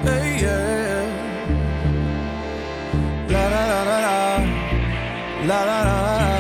Hey, yeah. La la la la la. La la la la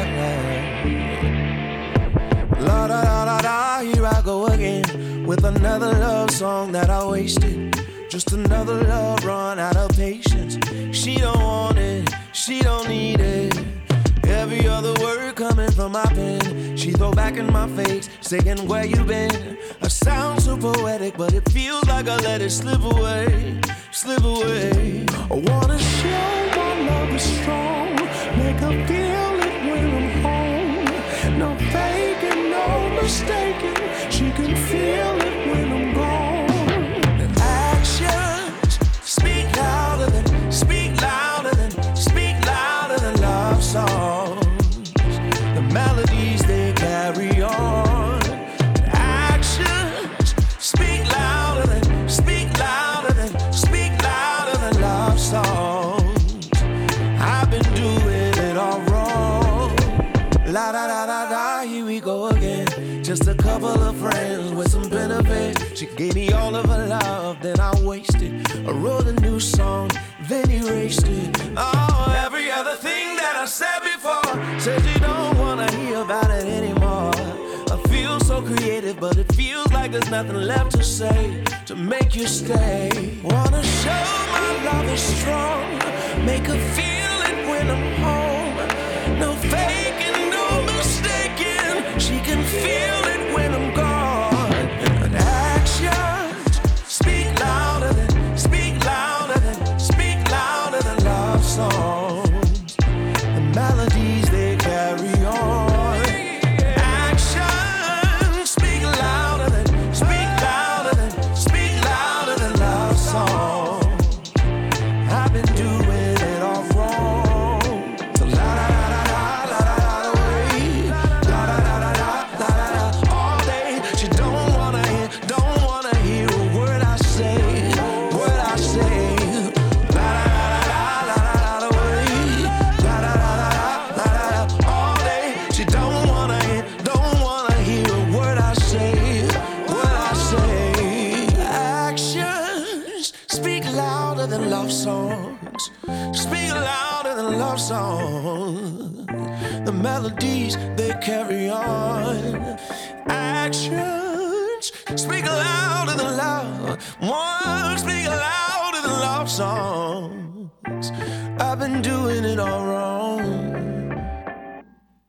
la. La la la la la. Here I go again with another love song that I wasted. Just another love run out of patience. She don't want it, she don't need it. Every other word coming from my pen, she throw back in my face, saying where you been. I sound so poetic, but it feels like I let it slip away, slip away. I wanna show my love is strong, make her feel it when I'm home. No faking, no mistaking, she can feel it when I'm gone. The actions speak louder than, speak louder than, speak louder than love songs. The melodies they carry on. The actions speak louder than, speak louder than, speak louder than love songs. I've been doing it all wrong. La da da da da, here we go again. Just a couple of friends with some benefit. She gave me all of her love, then I wasted. I wrote a new song, then erased it. Oh, every other thing that I said before, said you don't wanna hear about it anymore. I feel so creative, but it feels like there's nothing left to say to make you stay. Wanna show my love is strong, make her feel it when I'm home. No faking, no mistaking, she can feel it when I'm gone. And actions speak louder than, speak louder than, speak louder than love songs. The melodies they carry on. Actions speak louder than, speak louder than, speak louder than love songs. I've been doing it all wrong. So la la la la la la la la way. La la la la la la la la all day. She don't wanna hear a word I say, word I say. La la la la la la la way. La la la la la la la all day. She don't wanna hear a word I say, word I say. Actions speak louder than love songs, speak louder than love songs. The melodies they carry on. Actions speak louder than love, words speak louder than love songs. I've been doing it all wrong.